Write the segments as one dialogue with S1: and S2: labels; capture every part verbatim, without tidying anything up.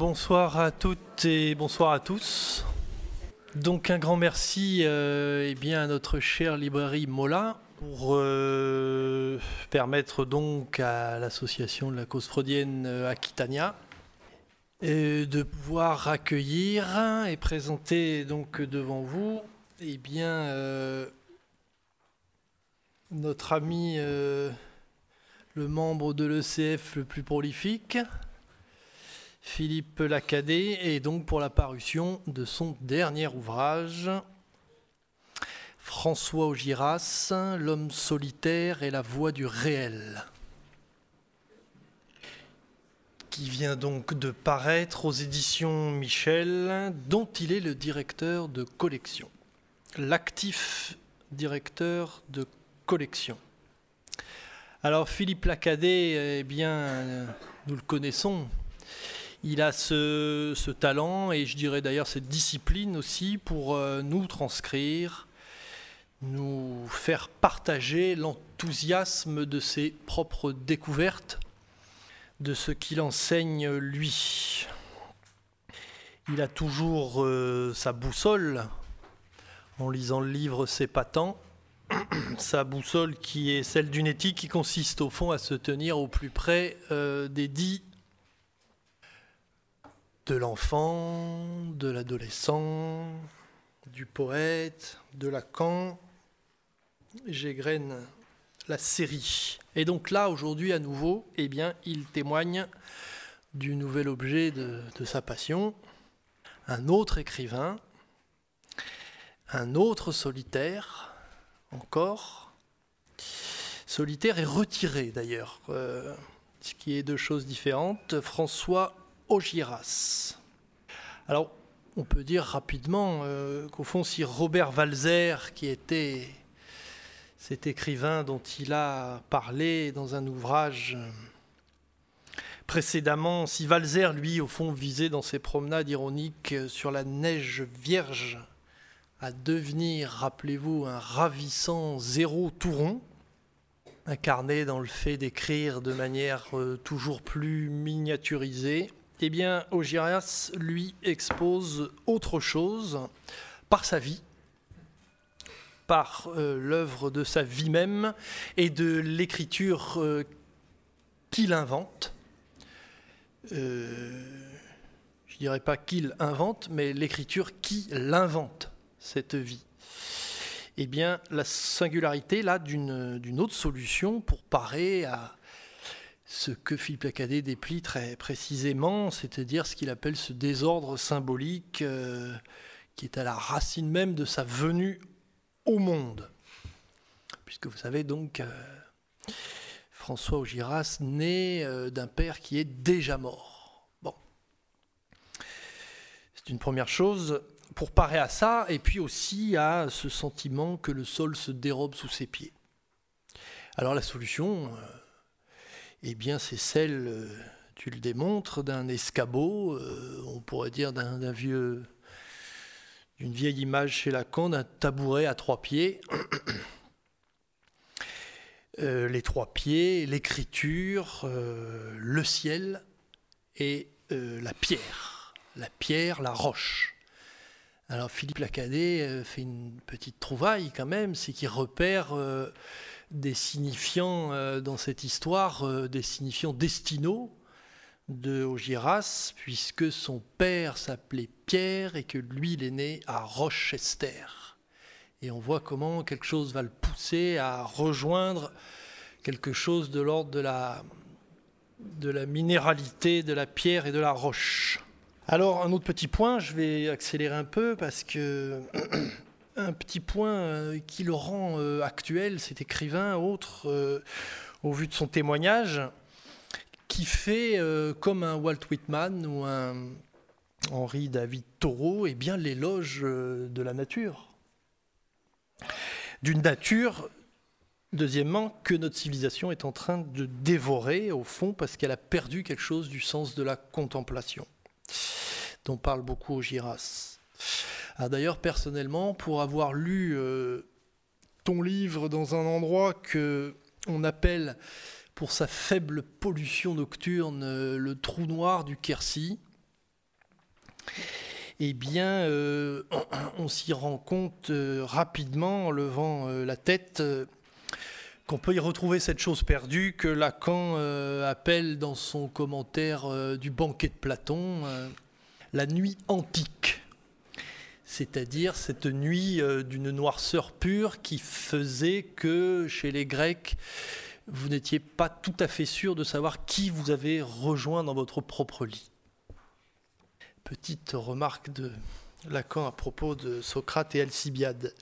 S1: bonsoir à toutes et bonsoir à tous. Donc un grand merci euh, eh bien, à notre chère librairie Mola pour euh, permettre donc à l'association de la cause freudienne euh, Aquitania euh, de pouvoir accueillir et présenter donc devant vous eh bien, euh, notre ami, euh, le membre de l'E C F le plus prolifique, Philippe Lacadet, et donc pour la parution de son dernier ouvrage, François Augiras, L'homme solitaire et la voix du réel, qui vient donc de paraître aux éditions Michel, dont il est le directeur de collection, l'actif directeur de collection. Alors Philippe Lacadet, eh bien, nous le connaissons. Il a ce, ce talent et je dirais d'ailleurs cette discipline aussi pour euh, nous transcrire, nous faire partager l'enthousiasme de ses propres découvertes, de ce qu'il enseigne lui. Il a toujours euh, sa boussole, en lisant le livre C'est pas tant, sa boussole qui est celle d'une éthique qui consiste au fond à se tenir au plus près euh, des dits de l'enfant, de l'adolescent, du poète, de Lacan. J'égrène la série. Et donc là, aujourd'hui, à nouveau, eh bien, il témoigne du nouvel objet de, de sa passion, un autre écrivain, un autre solitaire, encore, solitaire et retiré d'ailleurs, euh, ce qui est deux choses différentes, François Augiras. Alors, on peut dire rapidement euh, qu'au fond, si Robert Walser, qui était cet écrivain dont il a parlé dans un ouvrage précédemment, si Walser, lui, au fond, visait dans ses promenades ironiques sur la neige vierge à devenir, rappelez-vous, un ravissant zéro tout rond, incarné dans le fait d'écrire de manière euh, toujours plus miniaturisée, eh bien, Augiras, lui, expose autre chose par sa vie, par euh, l'œuvre de sa vie même et de l'écriture euh, qu'il invente. Euh, je ne dirais pas qu'il invente, mais l'écriture qui l'invente, cette vie. Eh bien, la singularité, là, d'une, d'une autre solution pour parer à ce que Philippe Lacadet déplie très précisément, c'est-à-dire ce qu'il appelle ce désordre symbolique euh, qui est à la racine même de sa venue au monde. Puisque vous savez donc, euh, François Augiras naît euh, d'un père qui est déjà mort. Bon. C'est une première chose pour parer à ça, et puis aussi à ce sentiment que le sol se dérobe sous ses pieds. Alors la solution... Euh, Eh bien, c'est celle, tu le démontres, d'un escabeau, euh, on pourrait dire d'un, d'un vieux, d'une vieille image chez Lacan, d'un tabouret à trois pieds. Euh, les trois pieds, l'écriture, euh, le ciel et euh, la pierre. La pierre, la roche. Alors, Philippe Lacadet euh, fait une petite trouvaille quand même, c'est qu'il repère... Euh, des signifiants euh, dans cette histoire, euh, des signifiants destinaux de Augiras, puisque son père s'appelait Pierre et que lui, il est né à Rochester. Et on voit comment quelque chose va le pousser à rejoindre quelque chose de l'ordre de la, de la minéralité, de la pierre et de la roche. Alors, un autre petit point, je vais accélérer un peu parce que... Un petit point qui le rend euh, actuel, cet écrivain, autre, euh, au vu de son témoignage, qui fait, euh, comme un Walt Whitman ou un Henri David Thoreau, eh bien, l'éloge euh, de la nature. D'une nature, deuxièmement, que notre civilisation est en train de dévorer, au fond, parce qu'elle a perdu quelque chose du sens de la contemplation, dont parle beaucoup Augiras. Ah, d'ailleurs, personnellement, pour avoir lu euh, ton livre dans un endroit qu'on appelle, pour sa faible pollution nocturne, euh, le trou noir du Quercy, eh bien, euh, on, on s'y rend compte euh, rapidement en levant euh, la tête euh, qu'on peut y retrouver cette chose perdue que Lacan euh, appelle dans son commentaire euh, du banquet de Platon euh, la nuit antique. C'est-à-dire cette nuit euh, d'une noirceur pure qui faisait que chez les Grecs, vous n'étiez pas tout à fait sûr de savoir qui vous avez rejoint dans votre propre lit. Petite remarque de Lacan à propos de Socrate et Alcibiade.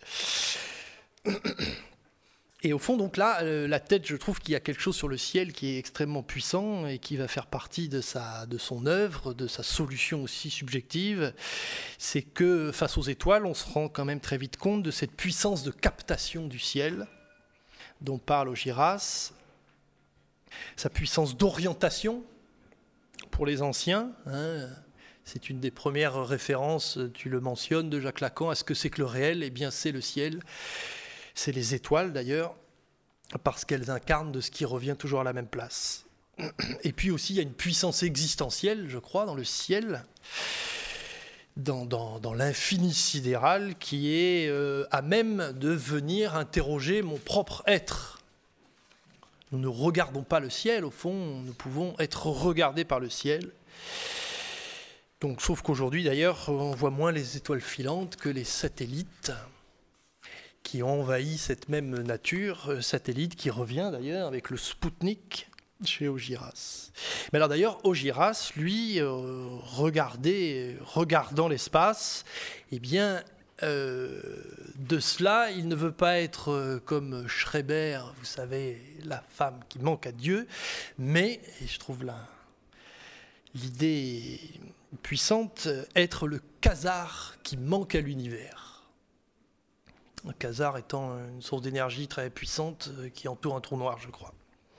S1: Et au fond, donc là, la tête, je trouve qu'il y a quelque chose sur le ciel qui est extrêmement puissant et qui va faire partie de, sa, de son œuvre, de sa solution aussi subjective. C'est que face aux étoiles, on se rend quand même très vite compte de cette puissance de captation du ciel dont parle Augiras, sa puissance d'orientation pour les anciens. Hein, c'est une des premières références, tu le mentionnes, de Jacques Lacan, à ce que c'est que le réel. Eh bien, c'est le ciel. C'est les étoiles d'ailleurs, parce qu'elles incarnent de ce qui revient toujours à la même place. Et puis aussi, il y a une puissance existentielle, je crois, dans le ciel, dans, dans, dans l'infini sidéral, qui est euh, à même de venir interroger mon propre être. Nous ne regardons pas le ciel, au fond, nous pouvons être regardés par le ciel. Donc, sauf qu'aujourd'hui, d'ailleurs, on voit moins les étoiles filantes que les satellites, qui ont envahi cette même nature, satellite qui revient d'ailleurs avec le Spoutnik chez Augiras. Mais alors d'ailleurs, Augiras, lui, euh, regardait, regardant l'espace, eh bien, euh, de cela, il ne veut pas être euh, comme Schreber, vous savez, la femme qui manque à Dieu, mais, et je trouve là l'idée puissante, être le quasar qui manque à l'univers. Un quasar étant une source d'énergie très puissante qui entoure un trou noir, je crois.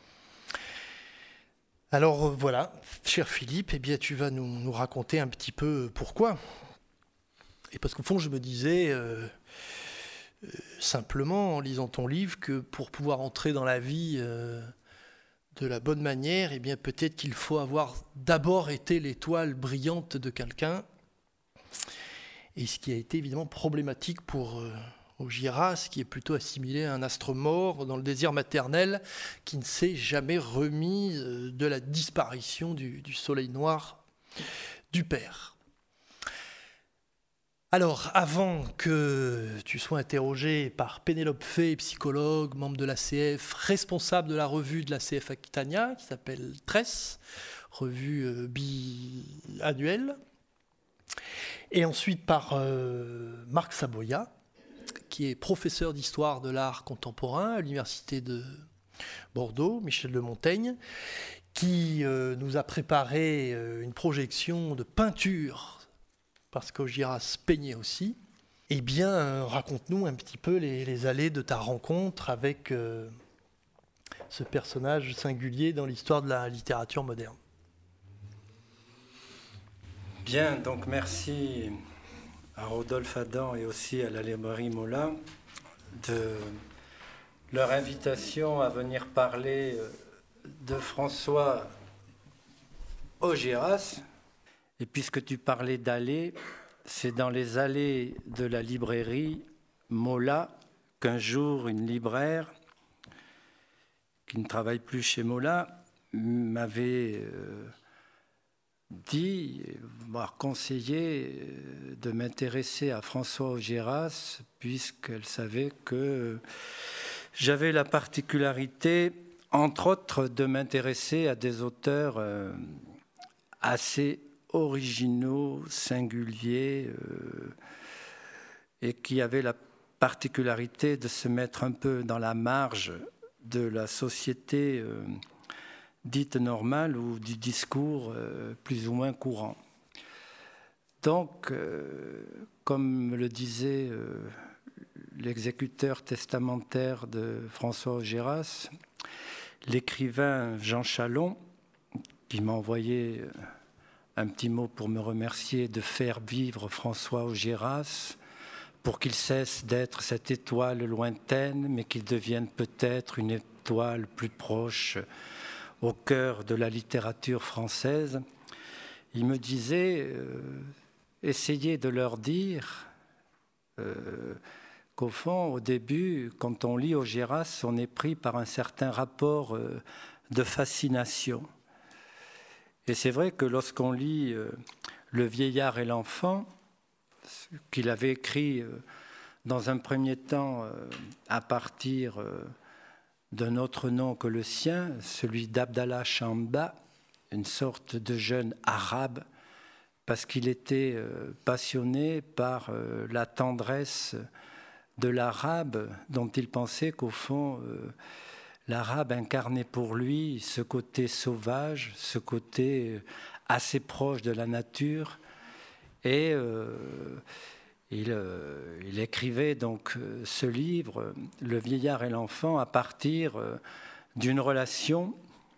S1: Alors euh, voilà, cher Philippe, eh bien, tu vas nous, nous raconter un petit peu pourquoi. Et parce qu'au fond, je me disais euh, euh, simplement en lisant ton livre que pour pouvoir entrer dans la vie euh, de la bonne manière, eh bien, peut-être qu'il faut avoir d'abord été l'étoile brillante de quelqu'un. Et ce qui a été évidemment problématique pour... Euh, Augiras, qui est plutôt assimilé à un astre mort dans le désir maternel, qui ne s'est jamais remis de la disparition du, du soleil noir du père. Alors, avant que tu sois interrogé par Pénélope Fay, psychologue, membre de l'A C F, responsable de la revue de l'A C F Aquitania, qui s'appelle Tresse, revue bi-annuelle, et ensuite par euh, Marc Saboya, qui est professeur d'histoire de l'art contemporain à l'université de Bordeaux, Michel de Montaigne, qui euh, nous a préparé euh, une projection de peinture, parce qu'Augiras peignait aussi. Eh bien, euh, raconte-nous un petit peu les, les allées de ta rencontre avec euh, ce personnage singulier dans l'histoire de la littérature moderne.
S2: Bien, donc merci à Rodolphe Adam et aussi à la librairie Mola de leur invitation à venir parler de François Augiras. Et puisque tu parlais d'allées, c'est dans les allées de la librairie Mola qu'un jour une libraire qui ne travaille plus chez Mola m'avait euh, dit, voire conseillé de m'intéresser à François Augiras, puisqu'elle savait que j'avais la particularité, entre autres, de m'intéresser à des auteurs euh, assez originaux, singuliers, euh, et qui avaient la particularité de se mettre un peu dans la marge de la société euh, dite normale ou du discours euh, plus ou moins courant. Donc, euh, comme le disait euh, l'exécuteur testamentaire de François Augiras, l'écrivain Jean Chalon, qui m'a envoyé un petit mot pour me remercier de faire vivre François Augiras, pour qu'il cesse d'être cette étoile lointaine, mais qu'il devienne peut-être une étoile plus proche au cœur de la littérature française. Il me disait, euh, essayer de leur dire euh, qu'au fond, au début, quand on lit Augeras, on est pris par un certain rapport euh, de fascination. Et c'est vrai que lorsqu'on lit euh, Le vieillard et l'enfant, qu'il avait écrit euh, dans un premier temps euh, à partir euh, d'un autre nom que le sien, celui d'Abdallah Chamba, une sorte de jeune arabe, parce qu'il était euh, passionné par euh, la tendresse de l'arabe, dont il pensait qu'au fond, euh, l'arabe incarnait pour lui ce côté sauvage, ce côté euh, assez proche de la nature. Et euh, il, euh, il écrivait donc euh, ce livre, Le vieillard et l'enfant, à partir euh, d'une relation.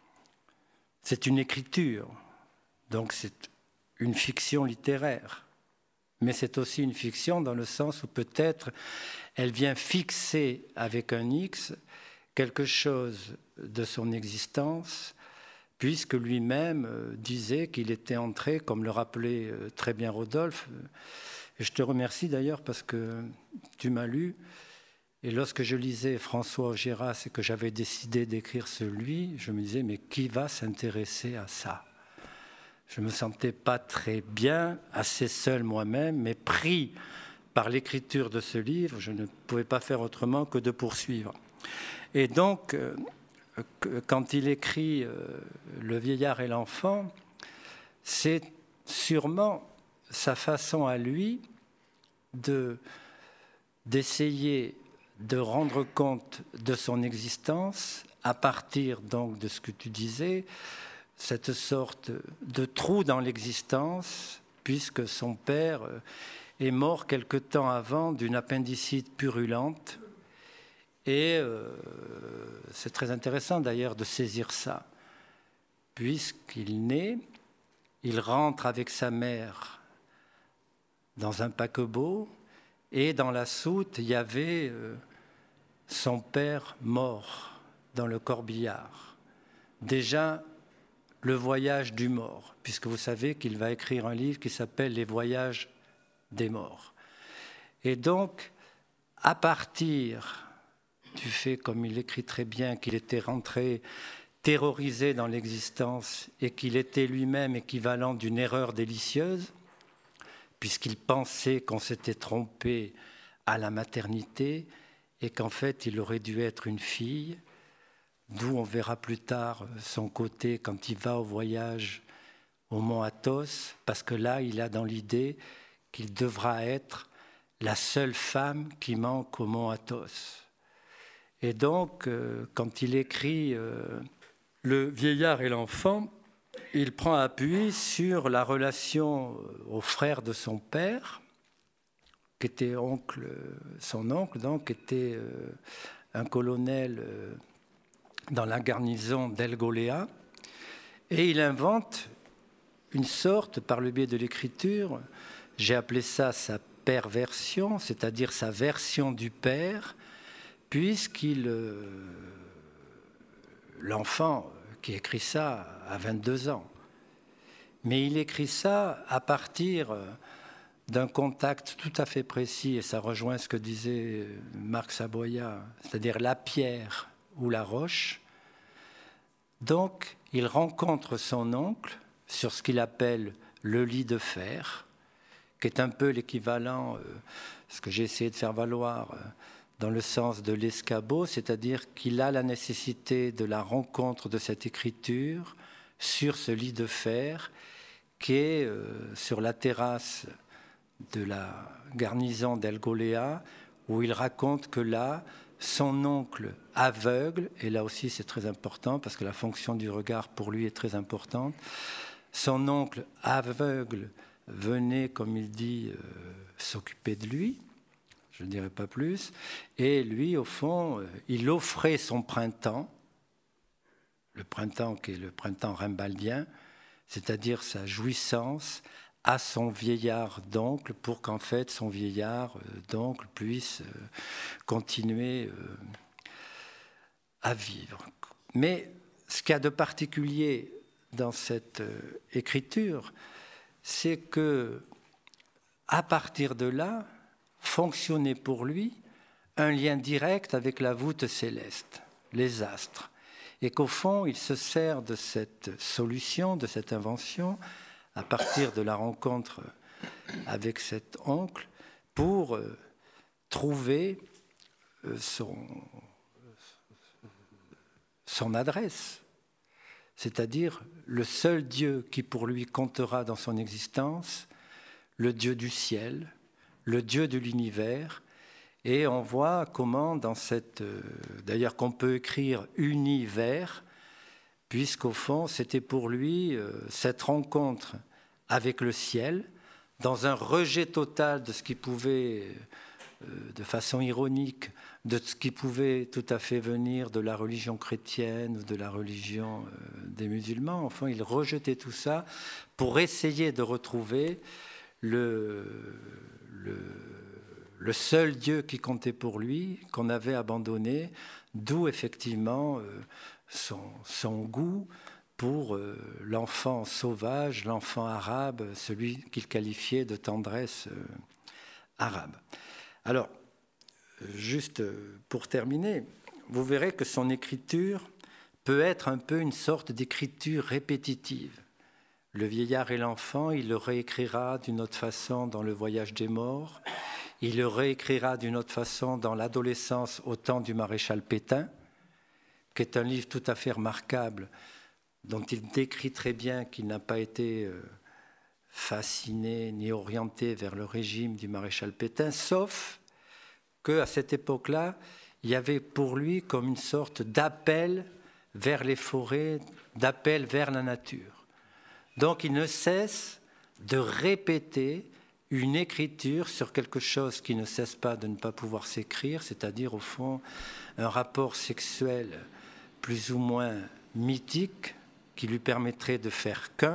S2: C'est une écriture, donc c'est une fiction littéraire, mais c'est aussi une fiction dans le sens où peut-être elle vient fixer avec un X quelque chose de son existence, puisque lui-même disait qu'il était entré, comme le rappelait très bien Rodolphe, et je te remercie d'ailleurs parce que tu m'as lu, et lorsque je lisais François Augeras et que j'avais décidé d'écrire celui, je me disais, mais qui va s'intéresser à ça ? Je ne me sentais pas très bien, assez seul moi-même, mais pris par l'écriture de ce livre, je ne pouvais pas faire autrement que de poursuivre. Et donc, euh, quand il écrit euh, Le vieillard et l'enfant, c'est sûrement sa façon à lui de, d'essayer de rendre compte de son existence à partir donc de ce que tu disais, cette sorte de trou dans l'existence, puisque son père est mort quelque temps avant d'une appendicite purulente. Et euh, c'est très intéressant d'ailleurs de saisir ça, puisqu'il naît, il rentre avec sa mère dans un paquebot, et dans la soute, il y avait euh, son père mort dans le corbillard. Déjà, le voyage du mort, puisque vous savez qu'il va écrire un livre qui s'appelle Les voyages des morts. Et donc, à partir du fait, comme il écrit très bien, qu'il était rentré terrorisé dans l'existence et qu'il était lui-même équivalent d'une erreur délicieuse, puisqu'il pensait qu'on s'était trompé à la maternité et qu'en fait il aurait dû être une fille, d'où on verra plus tard son côté quand il va au voyage au mont Athos, parce que là il a dans l'idée qu'il devra être la seule femme qui manque au mont Athos. Et donc quand il écrit Le vieillard et l'enfant, il prend appui sur la relation au frère de son père, qui était oncle, son oncle, donc, était euh, un colonel euh, dans la garnison d'El Golea, et il invente une sorte, par le biais de l'écriture, j'ai appelé ça sa perversion, c'est-à-dire sa version du père, puisqu'il, euh, l'enfant qui écrit ça a vingt-deux ans, mais il écrit ça à partir d'un contact tout à fait précis, et ça rejoint ce que disait Marc Saboya, c'est-à-dire la pierre ou la roche. Donc, il rencontre son oncle sur ce qu'il appelle le lit de fer, qui est un peu l'équivalent, euh, ce que j'ai essayé de faire valoir, euh, dans le sens de l'escabeau, c'est-à-dire qu'il a la nécessité de la rencontre de cette écriture sur ce lit de fer qui est euh, sur la terrasse de la garnison d'El Golea, où il raconte que là, son oncle aveugle, et là aussi c'est très important parce que la fonction du regard pour lui est très importante, son oncle aveugle venait, comme il dit, euh, s'occuper de lui, je ne dirai pas plus, et lui, au fond, euh, il offrait son printemps, le printemps qui est le printemps rimbaldien, c'est-à-dire sa jouissance, à son vieillard d'oncle, pour qu'en fait son vieillard euh, d'oncle puisse euh, continuer euh, à vivre. Mais ce qu'il y a de particulier dans cette euh, écriture, c'est que à partir de là, fonctionnait pour lui un lien direct avec la voûte céleste, les astres. Et qu'au fond, il se sert de cette solution, de cette invention, à partir de la rencontre avec cet oncle, pour euh, trouver euh, son, son adresse, c'est-à-dire le seul Dieu qui pour lui comptera dans son existence, le Dieu du ciel, le Dieu de l'univers. Et on voit comment dans cette... Euh, d'ailleurs qu'on peut écrire univers, puisqu'au fond c'était pour lui euh, cette rencontre avec le ciel, dans un rejet total de ce qui pouvait, euh, de façon ironique, de ce qui pouvait tout à fait venir de la religion chrétienne ou de la religion euh, des musulmans. Enfin, il rejetait tout ça pour essayer de retrouver le, le, le seul Dieu qui comptait pour lui, qu'on avait abandonné, d'où effectivement euh, son, son goût pour euh, l'enfant sauvage, l'enfant arabe, celui qu'il qualifiait de tendresse euh, arabe. Alors, juste pour terminer, vous verrez que son écriture peut être un peu une sorte d'écriture répétitive. Le vieillard et l'enfant, il le réécrira d'une autre façon dans Le Voyage des morts, il le réécrira d'une autre façon dans L'adolescence au temps du maréchal Pétain, qui est un livre tout à fait remarquable, dont il décrit très bien qu'il n'a pas été fasciné ni orienté vers le régime du maréchal Pétain, sauf qu'à cette époque-là, il y avait pour lui comme une sorte d'appel vers les forêts, d'appel vers la nature. Donc il ne cesse de répéter une écriture sur quelque chose qui ne cesse pas de ne pas pouvoir s'écrire, c'est-à-dire au fond un rapport sexuel plus ou moins mythique, qui lui permettrait de faire qu'un,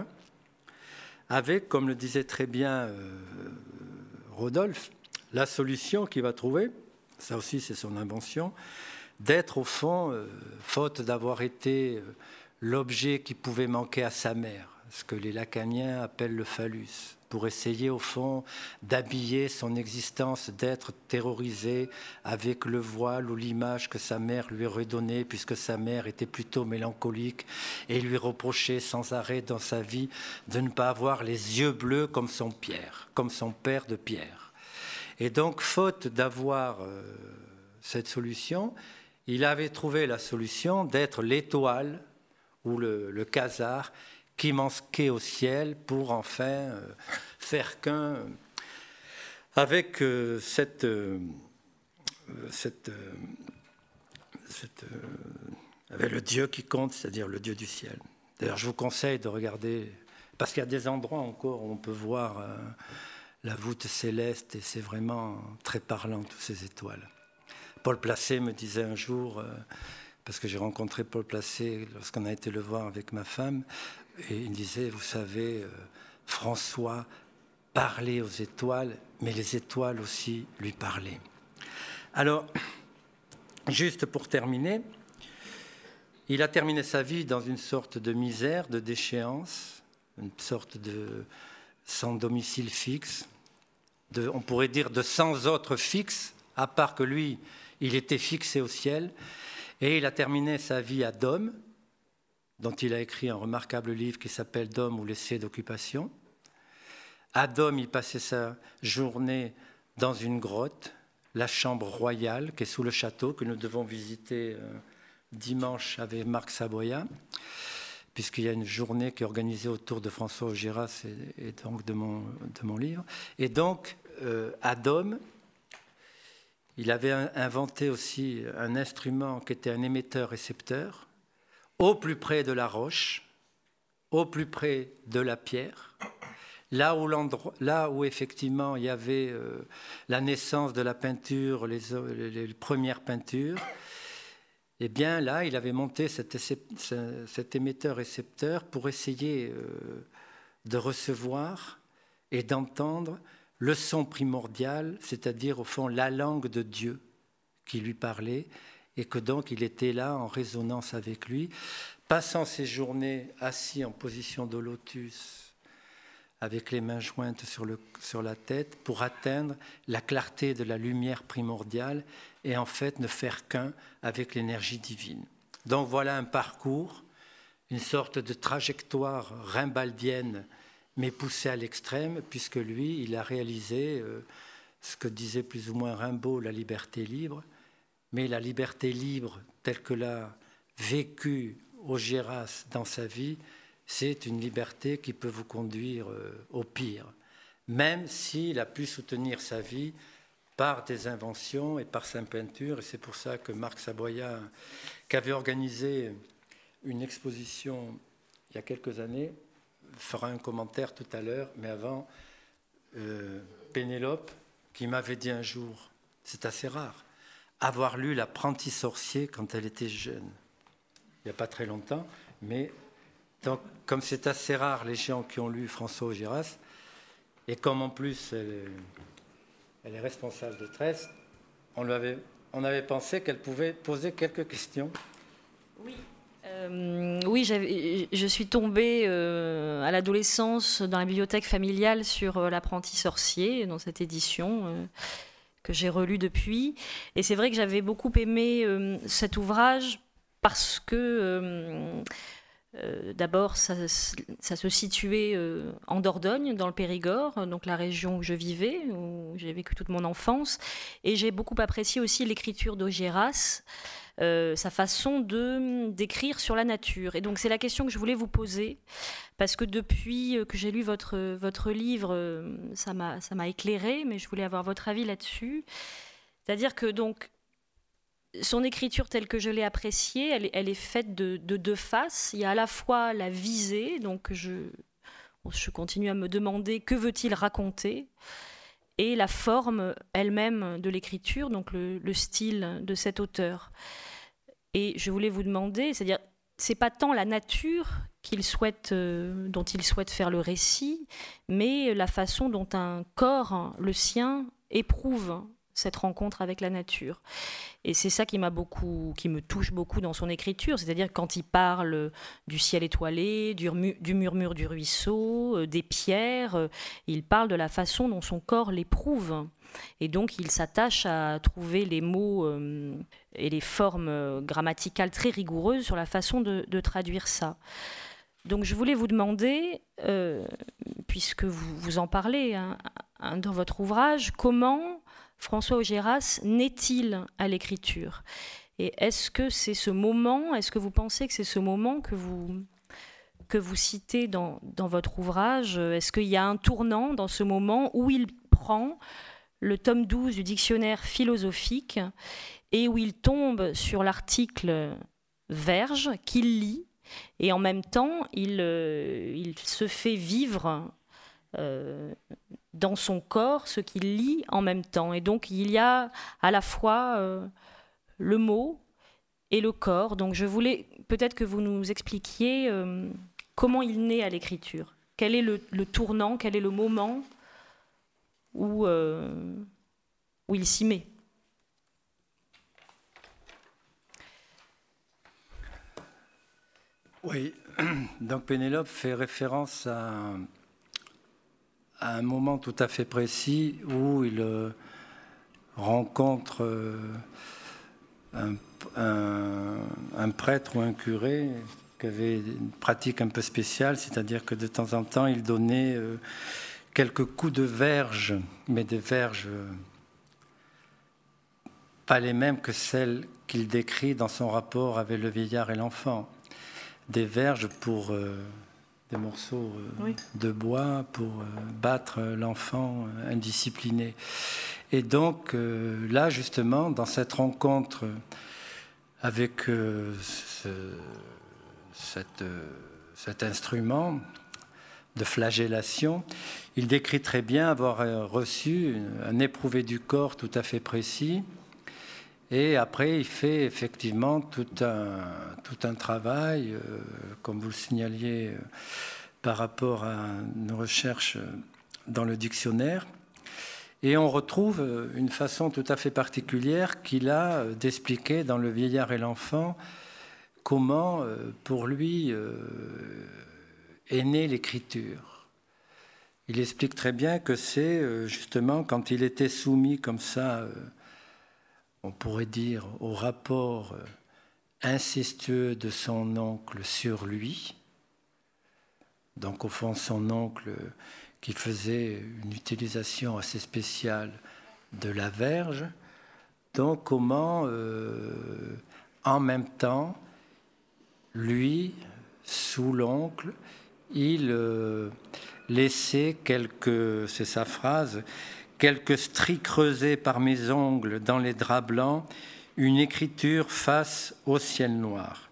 S2: avec, comme le disait très bien euh, Rodolphe, la solution qu'il va trouver, ça aussi c'est son invention, d'être au fond, euh, faute d'avoir été euh, l'objet qui pouvait manquer à sa mère, ce que les lacaniens appellent le phallus, pour essayer au fond d'habiller son existence, d'être terrorisé avec le voile ou l'image que sa mère lui aurait donnée, puisque sa mère était plutôt mélancolique et lui reprochait sans arrêt dans sa vie de ne pas avoir les yeux bleus comme son Pierre, comme son père de Pierre. Et donc, faute d'avoir euh, cette solution, il avait trouvé la solution d'être l'étoile ou le, le quasar qui manquait au ciel pour enfin euh, faire qu'un avec euh, cette, euh, cette, euh, cette euh, avec le Dieu qui compte, c'est-à-dire le Dieu du ciel. D'ailleurs, je vous conseille de regarder, parce qu'il y a des endroits encore où on peut voir euh, la voûte céleste, et c'est vraiment très parlant, toutes ces étoiles. Paul Placet me disait un jour, euh, parce que j'ai rencontré Paul Placet lorsqu'on a été le voir avec ma femme, et il disait, vous savez, euh, François parlait aux étoiles, mais les étoiles aussi lui parlaient. Alors, juste pour terminer, il a terminé sa vie dans une sorte de misère, de déchéance, une sorte de sans domicile fixe, de, on pourrait dire de sans autre fixe, à part que lui, il était fixé au ciel, et il a terminé sa vie à Dôme, dont il a écrit un remarquable livre qui s'appelle « Dôme ou l'essai d'occupation ». À Dôme, il passait sa journée dans une grotte, la chambre royale, qui est sous le château, que nous devons visiter euh, dimanche avec Marc Saboya, puisqu'il y a une journée qui est organisée autour de François Augiéras et, et donc de mon, de mon livre. Et donc, euh, à Dôme, il avait inventé aussi un instrument qui était un émetteur-récepteur, au plus près de la roche, au plus près de la pierre, là où, là où effectivement il y avait euh, la naissance de la peinture, les, les, les premières peintures, eh bien là, il avait monté cet, cet émetteur-récepteur pour essayer euh, de recevoir et d'entendre le son primordial, c'est-à-dire au fond la langue de Dieu qui lui parlait, et que donc il était là en résonance avec lui, passant ses journées assis en position de lotus, avec les mains jointes sur, le, sur la tête, pour atteindre la clarté de la lumière primordiale et en fait ne faire qu'un avec l'énergie divine. Donc voilà un parcours, une sorte de trajectoire rimbaldienne, mais poussée à l'extrême, puisque lui, il a réalisé euh, ce que disait plus ou moins Rimbaud, la liberté libre, mais la liberté libre telle que l'a vécue Augiéras dans sa vie, c'est une liberté qui peut vous conduire euh, au pire, même s'il a pu soutenir sa vie par des inventions et par sa peinture. Et c'est pour ça que Marc Saboya, qui avait organisé une exposition il y a quelques années, fera un commentaire tout à l'heure, mais avant, euh, Pénélope, qui m'avait dit un jour, c'est assez rare, avoir lu L'apprenti sorcier quand elle était jeune. Il n'y a pas très longtemps, mais donc, comme c'est assez rare les gens qui ont lu François Augiéras, et comme en plus elle est, elle est responsable de Tresse, on, lui avait, on avait pensé qu'elle pouvait poser quelques questions.
S3: Oui. Euh, oui, je suis tombée euh, à l'adolescence dans la bibliothèque familiale sur euh, L'apprenti sorcier, dans cette édition euh, que j'ai relue depuis. Et c'est vrai que j'avais beaucoup aimé euh, cet ouvrage parce que, euh, euh, d'abord, ça, ça se situait euh, en Dordogne, dans le Périgord, donc la région où je vivais, où j'ai vécu toute mon enfance. Et j'ai beaucoup apprécié aussi l'écriture d'Augiéras, Euh, sa façon de d'écrire sur la nature. Et donc c'est la question que je voulais vous poser, parce que depuis que j'ai lu votre, votre livre, ça m'a, ça m'a éclairé, mais je voulais avoir votre avis là-dessus. C'est-à-dire que donc, son écriture telle que je l'ai appréciée, elle, elle est faite de, de deux faces. Il y a à la fois la visée, donc je, je continue à me demander que veut-il raconter, et la forme elle-même de l'écriture, donc le, le style de cet auteur. Et je voulais vous demander, c'est-à-dire, c'est pas tant la nature qu'il souhaite, euh, dont il souhaite faire le récit, mais la façon dont un corps, le sien, éprouve cette rencontre avec la nature. Et c'est ça qui m'a beaucoup, qui me touche beaucoup dans son écriture, c'est-à-dire quand il parle du ciel étoilé, du, du murmure du ruisseau, des pierres, il parle de la façon dont son corps l'éprouve. Et donc il s'attache à trouver les mots euh, et les formes grammaticales très rigoureuses sur la façon de, de traduire ça. Donc je voulais vous demander, euh, puisque vous, vous en parlez hein, hein, dans votre ouvrage, comment François Augiéras naît-il à l'écriture ? Et est-ce que c'est ce moment, est-ce que vous pensez que c'est ce moment que vous, que vous citez dans, dans votre ouvrage ? Est-ce qu'il y a un tournant dans ce moment où il prend le tome douze du dictionnaire philosophique et où il tombe sur l'article verge qu'il lit, et en même temps il, euh, il se fait vivre euh, dans son corps ce qu'il lit en même temps. Et donc il y a à la fois euh, le mot et le corps. Donc je voulais peut-être que vous nous expliquiez euh, comment il naît à l'écriture. Quel est le, le tournant, quel est le moment où, euh, où il s'y met.
S2: Oui, donc Pénélope fait référence à, à un moment tout à fait précis où il euh, rencontre euh, un, un, un prêtre ou un curé qui avait une pratique un peu spéciale, c'est-à-dire que de temps en temps, il donnait euh, quelques coups de verge, mais des verges euh, pas les mêmes que celles qu'il décrit dans son rapport avec le vieillard et l'enfant. Des verges pour euh, des morceaux euh, oui. de bois pour euh, battre l'enfant euh, indiscipliné. Et donc euh, là, justement, dans cette rencontre avec euh, ce, cette, euh, cet instrument de flagellation, il décrit très bien avoir reçu un éprouvé du corps tout à fait précis. Et après, il fait effectivement tout un, tout un travail, euh, comme vous le signaliez, euh, par rapport à nos recherches dans le dictionnaire. Et on retrouve une façon tout à fait particulière qu'il a d'expliquer dans Le vieillard et l'enfant comment, euh, pour lui, euh, est née l'écriture. il explique très bien que c'est euh, justement quand il était soumis comme ça, euh, on pourrait dire, au rapport euh, incestueux de son oncle sur lui. Donc au fond, son oncle euh, qui faisait une utilisation assez spéciale de la verge. Donc comment, euh, en même temps, lui, sous l'oncle, il euh, laissait quelques, c'est sa phrase, quelques stries creusées par mes ongles dans les draps blancs, une écriture face au ciel noir.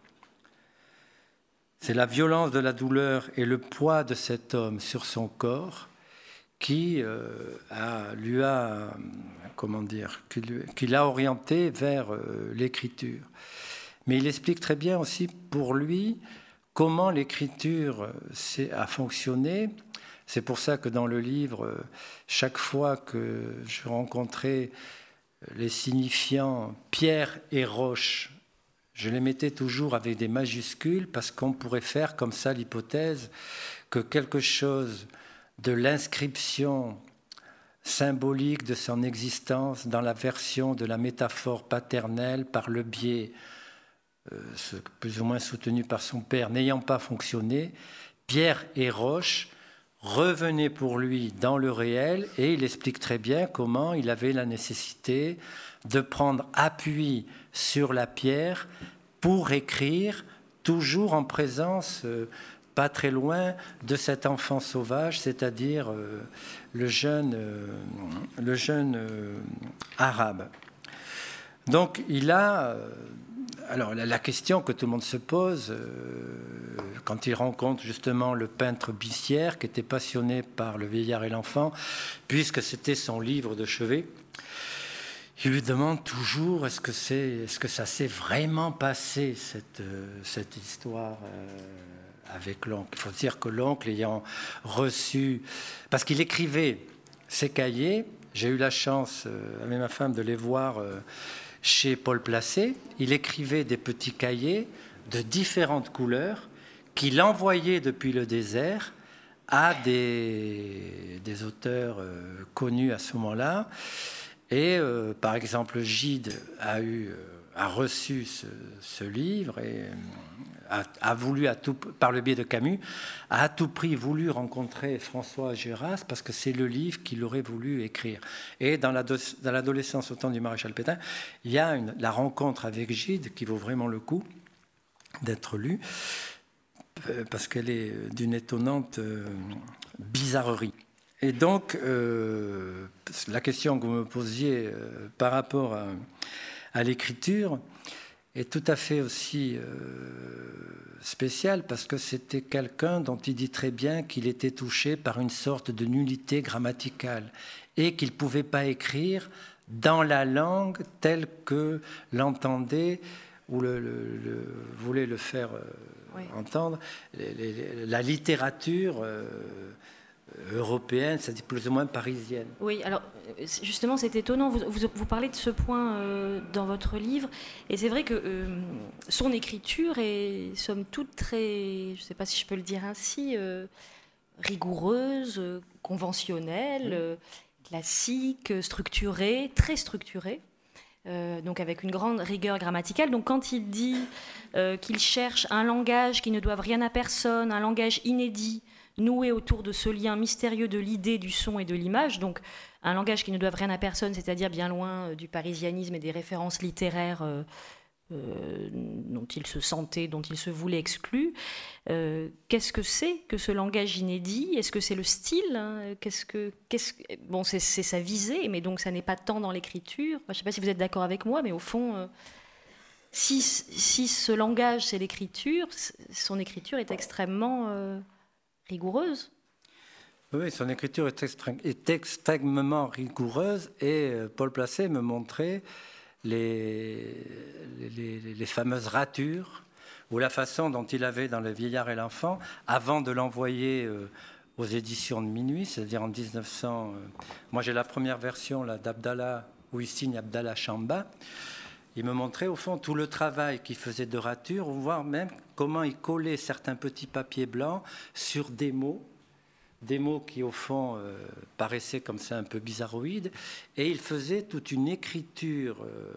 S2: C'est la violence de la douleur et le poids de cet homme sur son corps qui euh, a, lui a, comment dire, qui, lui, qui l'a orienté vers euh, l'écriture. Mais il explique très bien aussi pour lui comment l'écriture a fonctionné. C'est pour ça que dans le livre, chaque fois que je rencontrais les signifiants pierre et roche, je les mettais toujours avec des majuscules parce qu'on pourrait faire comme ça l'hypothèse que quelque chose de l'inscription symbolique de son existence dans la version de la métaphore paternelle par le biais euh, plus ou moins soutenu par son père n'ayant pas fonctionné, pierre et roche revenaient pour lui dans le réel et il explique très bien comment il avait la nécessité de prendre appui sur la pierre pour écrire toujours en présence euh, pas très loin de cet enfant sauvage, c'est-à-dire euh, le jeune, euh, le jeune euh, arabe. Donc il a... Euh, alors la, la question que tout le monde se pose, euh, quand il rencontre justement le peintre Bissière, qui était passionné par le vieillard et l'enfant, puisque c'était son livre de chevet, il lui demande toujours est-ce que, c'est, est-ce que ça s'est vraiment passé, cette, euh, cette histoire euh, avec l'oncle. Il faut dire que l'oncle ayant reçu... Parce qu'il écrivait ses cahiers, j'ai eu la chance, euh, avec ma femme, de les voir euh, chez Paul Placé. Il écrivait des petits cahiers de différentes couleurs qu'il envoyait depuis le désert à des, des auteurs euh, connus à ce moment-là. Et euh, par exemple, Gide a, eu, euh, a reçu ce, ce livre et euh, a, a voulu, à tout, par le biais de Camus, a à tout prix voulu rencontrer François Gérard parce que c'est le livre qu'il aurait voulu écrire. Et dans, la, dans l'adolescence au temps du maréchal Pétain, il y a une, la rencontre avec Gide qui vaut vraiment le coup d'être lue parce qu'elle est d'une étonnante euh, bizarrerie. Et donc, euh, la question que vous me posiez euh, par rapport à, à l'écriture est tout à fait aussi euh, spéciale parce que c'était quelqu'un dont il dit très bien qu'il était touché par une sorte de nullité grammaticale et qu'il ne pouvait pas écrire dans la langue telle que l'entendait ou le, le, le, voulait le faire euh, oui. entendre les, les, la littérature euh, européenne, c'est-à-dire plus ou moins parisienne.
S3: Oui, alors justement c'est étonnant, vous, vous, vous parlez de ce point euh, dans votre livre, et c'est vrai que euh, son écriture est somme toute très, je ne sais pas si je peux le dire ainsi, euh, rigoureuse, conventionnelle, euh, classique, structurée, très structurée. Euh, donc avec une grande rigueur grammaticale. Donc quand il dit euh, qu'il cherche un langage qui ne doive rien à personne, un langage inédit, noué autour de ce lien mystérieux de l'idée, du son et de l'image, donc un langage qui ne doive rien à personne, c'est-à-dire bien loin euh, du parisianisme et des références littéraires euh, euh, dont il se sentait, dont il se voulait exclu. Euh, qu'est-ce que c'est que ce langage inédit ? Est-ce que c'est le style, hein ? Qu'est-ce que, qu'est-ce que... Bon, c'est, c'est sa visée, mais donc ça n'est pas tant dans l'écriture. Enfin, je ne sais pas si vous êtes d'accord avec moi, mais au fond, euh, si, si ce langage, c'est l'écriture, son écriture est extrêmement euh, rigoureuse.
S2: Oui, son écriture est, extré- est extrêmement rigoureuse et euh, Paul Placé me montrait les, les, les fameuses ratures ou la façon dont il avait dans Le Vieillard et l'Enfant, avant de l'envoyer euh, aux éditions de Minuit, c'est-à-dire en dix-neuf cents. Euh, moi, j'ai la première version là, d'Abdallah, où il signe Abdallah Chamba. Il me montrait au fond tout le travail qu'il faisait de rature, voire même comment il collait certains petits papiers blancs sur des mots des mots qui, au fond, euh, paraissaient comme ça un peu bizarroïdes, et il faisait toute une écriture euh,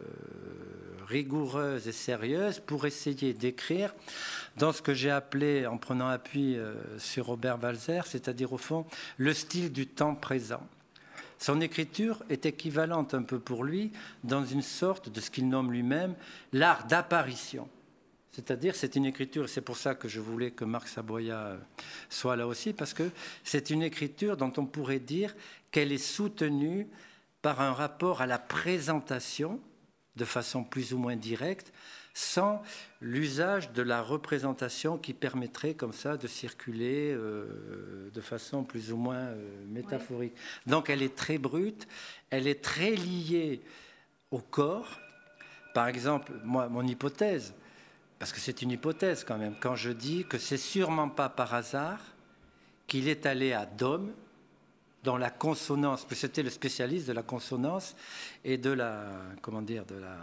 S2: rigoureuse et sérieuse pour essayer d'écrire dans ce que j'ai appelé, en prenant appui euh, sur Robert Walser, c'est-à-dire, au fond, le style du temps présent. Son écriture est équivalente un peu pour lui dans une sorte de ce qu'il nomme lui-même l'art d'apparition. C'est-à-dire, c'est une écriture, et c'est pour ça que je voulais que Marc Saboya soit là aussi, parce que c'est une écriture dont on pourrait dire qu'elle est soutenue par un rapport à la présentation, de façon plus ou moins directe, sans l'usage de la représentation qui permettrait comme ça de circuler euh, de façon plus ou moins euh, métaphorique. Ouais. Donc elle est très brute, elle est très liée au corps. Par exemple, moi, mon hypothèse, parce que c'est une hypothèse quand même, quand je dis que c'est sûrement pas par hasard qu'il est allé à Dôme, dans la consonance, parce que c'était le spécialiste de la consonance et de la, comment dire, de la...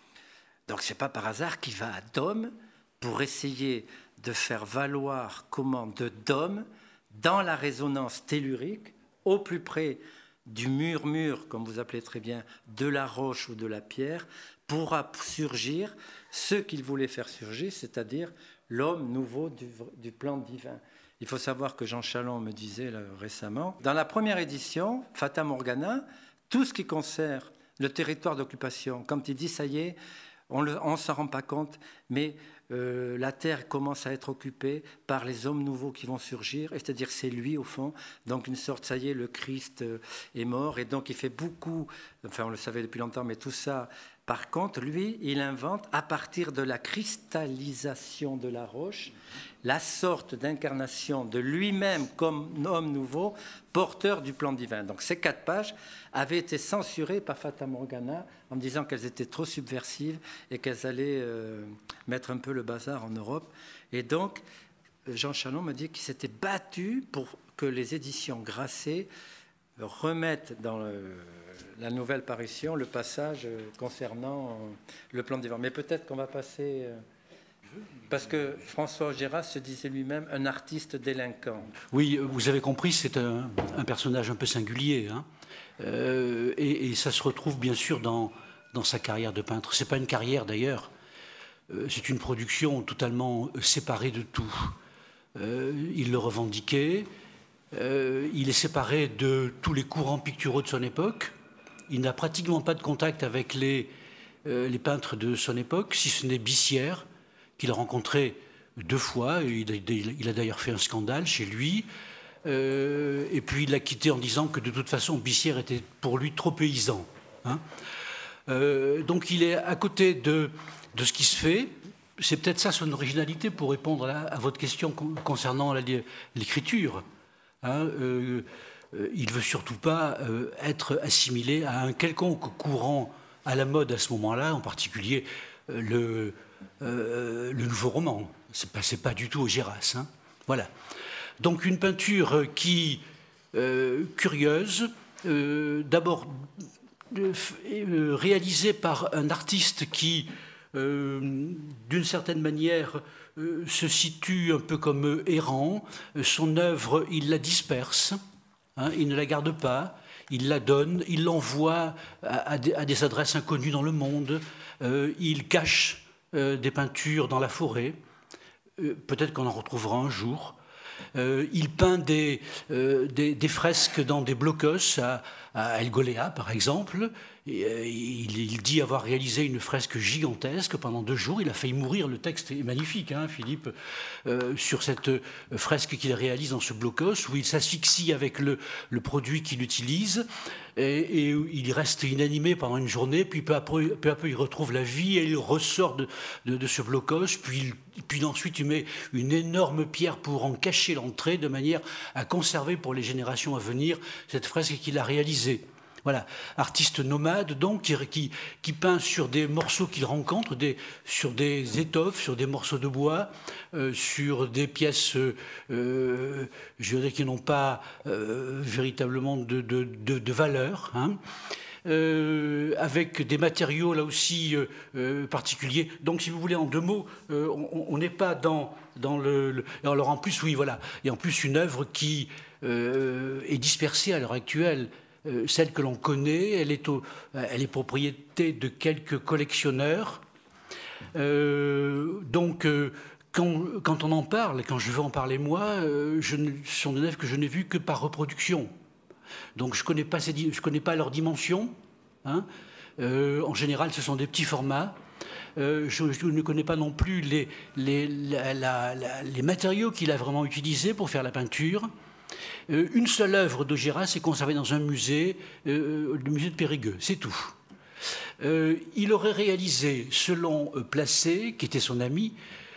S2: Donc c'est pas par hasard qu'il va à Dôme pour essayer de faire valoir comment de Dôme, dans la résonance tellurique, au plus près du murmure, comme vous appelez très bien, de la roche ou de la pierre, pourra surgir ce qu'il voulait faire surgir, c'est-à-dire l'homme nouveau du, du plan divin. Il faut savoir que Jean Chalon me disait là, récemment, dans la première édition, Fata Morgana, tout ce qui concerne le territoire d'occupation, comme il dit, ça y est, on ne s'en rend pas compte, mais euh, la terre commence à être occupée par les hommes nouveaux qui vont surgir, c'est-à-dire c'est lui au fond, donc une sorte, ça y est, le Christ euh, est mort, et donc il fait beaucoup, enfin on le savait depuis longtemps, mais tout ça, par contre, lui, il invente, à partir de la cristallisation de la roche, la sorte d'incarnation de lui-même comme homme nouveau, porteur du plan divin. Donc ces quatre pages avaient été censurées par Fata Morgana en disant qu'elles étaient trop subversives et qu'elles allaient euh, mettre un peu le bazar en Europe. Et donc, Jean Chalon m'a dit qu'il s'était battu pour que les éditions Grasset remettent dans le, la nouvelle parution le passage concernant le plan divin. Mais peut-être qu'on va passer... Parce que François Augeras se disait lui-même un artiste délinquant.
S4: Oui, vous avez compris, c'est un, un personnage un peu singulier. Hein. Euh, et, et ça se retrouve bien sûr dans, dans sa carrière de peintre. Ce n'est pas une carrière d'ailleurs, euh, c'est une production totalement séparée de tout. Euh, il le revendiquait, euh, il est séparé de tous les courants picturaux de son époque. Il n'a pratiquement pas de contact avec les, euh, les peintres de son époque, si ce n'est Bissière, qu'il a rencontré deux fois. Il a, il a d'ailleurs fait un scandale chez lui. Euh, et puis il l'a quitté en disant que de toute façon, Bissière était pour lui trop paysan. Hein. Euh, donc il est à côté de, de ce qui se fait. C'est peut-être ça son originalité pour répondre à, à votre question concernant la, l'écriture. Hein. Euh, euh, il ne veut surtout pas euh, être assimilé à un quelconque courant à la mode à ce moment-là, en particulier euh, le... Euh, le nouveau roman, c'est pas, c'est pas du tout Augeras. Hein. Voilà. Donc une peinture qui, euh, curieuse, euh, d'abord euh, réalisée par un artiste qui, euh, d'une certaine manière, euh, se situe un peu comme errant. Son œuvre, il la disperse, hein, il ne la garde pas, il la donne, il l'envoie à, à, des, à des adresses inconnues dans le monde, euh, il cache Euh, des peintures dans la forêt, euh, peut-être qu'on en retrouvera un jour. Euh, il peint des, euh, des, des fresques dans des blocos à, à El Golea, par exemple. Et, euh, il, il dit avoir réalisé une fresque gigantesque pendant deux jours. Il a failli mourir. Le texte est magnifique, hein, Philippe, euh, sur cette fresque qu'il réalise dans ce blocos, où il s'asphyxie avec le, le produit qu'il utilise. Et, et il reste inanimé pendant une journée, puis peu à peu, peu, à peu il retrouve la vie et il ressort de, de, de ce blocos, puis, puis ensuite il met une énorme pierre pour en cacher l'entrée, de manière à conserver pour les générations à venir cette fresque qu'il a réalisée. Voilà, artiste nomade donc, qui, qui, qui peint sur des morceaux qu'il rencontre, des, sur des étoffes, sur des morceaux de bois, euh, sur des pièces, euh, je dirais, qui n'ont pas euh, véritablement de, de, de, de valeur, hein. Euh, avec des matériaux là aussi euh, euh, particuliers. Donc, si vous voulez, en deux mots, euh, on n'est pas dans, dans le, le... Alors, en plus, oui, voilà. Et en plus, une œuvre qui euh, est dispersée à l'heure actuelle. Euh, celle que l'on connaît, elle est, au, elle est propriété de quelques collectionneurs. Euh, donc, euh, quand, quand on en parle, quand je veux en parler moi, euh, je ne, ce sont des œuvres que je n'ai vues que par reproduction. Donc, je ne connais pas, ces, je connais pas leurs dimensions. Hein. Euh, en général, ce sont des petits formats. Euh, je, je ne connais pas non plus les, les, la, la, la, les matériaux qu'il a vraiment utilisés pour faire la peinture. Euh, une seule œuvre d'Augiras est conservée dans un musée, euh, le musée de Périgueux, c'est tout. Euh, il aurait réalisé, selon euh, Placé, qui était son ami,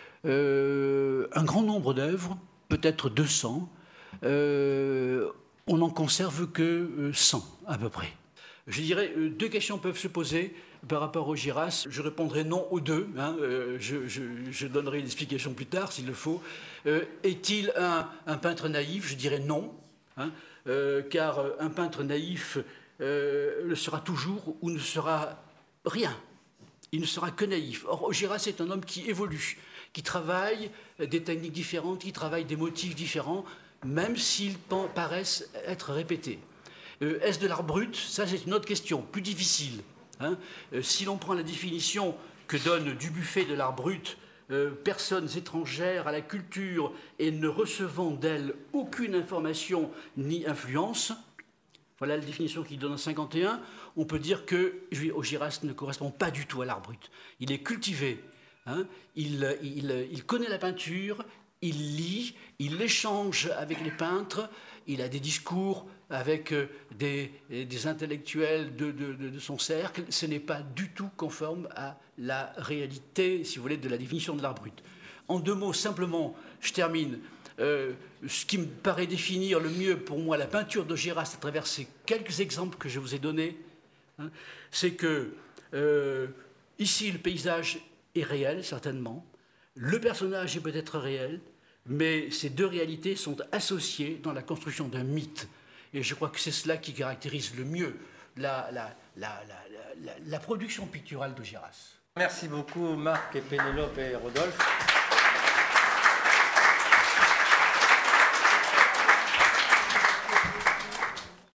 S4: euh, un grand nombre d'œuvres, peut-être deux cents. Euh, on n'en conserve que euh, cent, à peu près. Je dirais, euh, deux questions peuvent se poser par rapport au Augiras. Je répondrai non aux deux. Hein, euh, je, je, je donnerai une explication plus tard, s'il le faut. Euh, est-il un, un peintre naïf? Je dirais non. Hein, euh, car un peintre naïf euh, le sera toujours ou ne sera rien. Il ne sera que naïf. Or, Augiras est un homme qui évolue, qui travaille des techniques différentes, qui travaille des motifs différents, même s'ils paraissent être répétés. Euh, est-ce de l'art brut? Ça, c'est une autre question, plus difficile. Hein. Euh, si l'on prend la définition que donne Dubuffet de l'art brut, euh, personnes étrangères à la culture et ne recevant d'elles aucune information ni influence, voilà la définition qu'il donne en cinquante et un, on peut dire que Augiras ne correspond pas du tout à l'art brut. Il est cultivé, hein. il, il, il connaît la peinture, il lit, il échange avec les peintres, il a des discours avec des, des intellectuels de, de, de son cercle. Ce n'est pas du tout conforme à la réalité, si vous voulez, de la définition de l'art brut. En deux mots, simplement, je termine. Euh, ce qui me paraît définir le mieux pour moi la peinture d'Augiras à travers ces quelques exemples que je vous ai donnés, hein, c'est que euh, ici le paysage est réel, certainement, le personnage est peut-être réel, mais ces deux réalités sont associées dans la construction d'un mythe. Et je crois que c'est cela qui caractérise le mieux la, la, la, la, la, la production picturale d'Augiras.
S2: Merci beaucoup Marc et Pénélope et Rodolphe.